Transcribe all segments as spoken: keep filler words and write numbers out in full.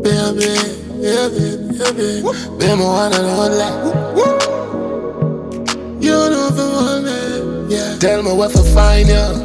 Baby, baby, baby, baby, my one and only. You know if I want me, yeah. Tell me where to find you.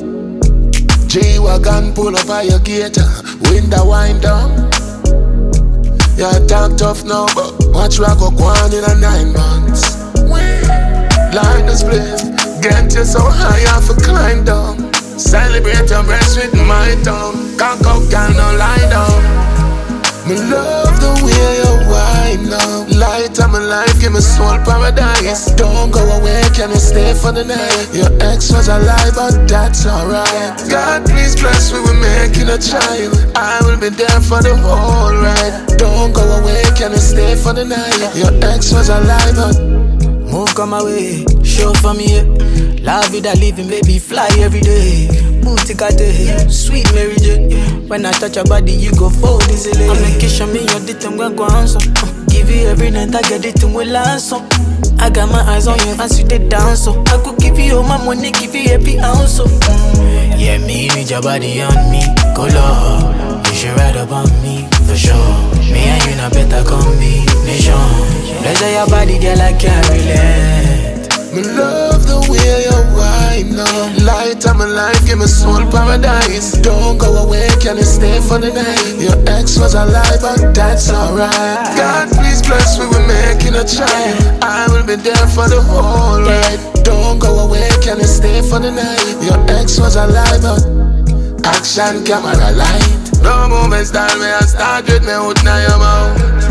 G-Wagon pull up at your gate, window wind down. You talk tough now, but watch rock go on in a nine months. Like the split, get you so high off a climb down. Celebrate your breast with my tongue. Cock up, girl, no lie down. Me love the way you wind up. Light of my life, give me soul paradise. Don't go away, can you stay for the night? Your ex was a lie, but that's alright. God, please bless me with making a child. I will be there for the whole ride. Don't go away, can you stay for the night? Your ex was a lie, but move come my way, show for me, yeah. La vida living, baby, fly every day. Booty got the sweet Mary Jane, yeah. When I touch your body, you go fold easily. I'm like, show me your dick, I'm gonna go answer. uh, Give you every night, I get it, and we'll last. I got my eyes on you, as you they dance, so I could give you all my money, give you every ounce, so mm. Yeah, me need your body on me, go low. You should ride up on me, for sure. Me and you not better combination. Pleasure your body, girl, I can't relate. me love the way you wind up. Light of my life, give me soul paradise. Don't go away, can you stay for the night? Your ex was a lie, but that's alright. God, please bless me with making a child. I will be there for the whole ride. Don't go away, can you stay for the night? Your ex was a lie, but action, camera, light. No movement style, me I start with me hood now your mouth.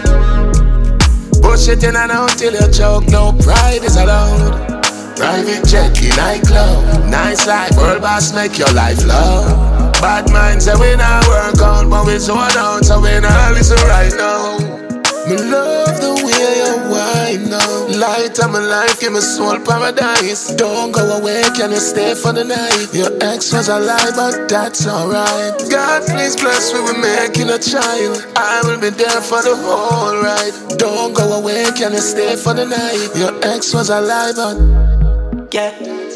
Push it in and out till you choke, no pride is allowed. Private jet in nightclub, nice life, world boss make your life love. Bad minds say we not work out, but we so down, so we not listen right now. Me love the way you wind up. Light of my life, give me soul paradise. Don't go away, can you stay for the night? Your ex was a lie, but that's alright. God, please bless me with making a child. I will be there for the whole ride. Don't go away, can you stay for the night? Your ex was a lie, but yeah.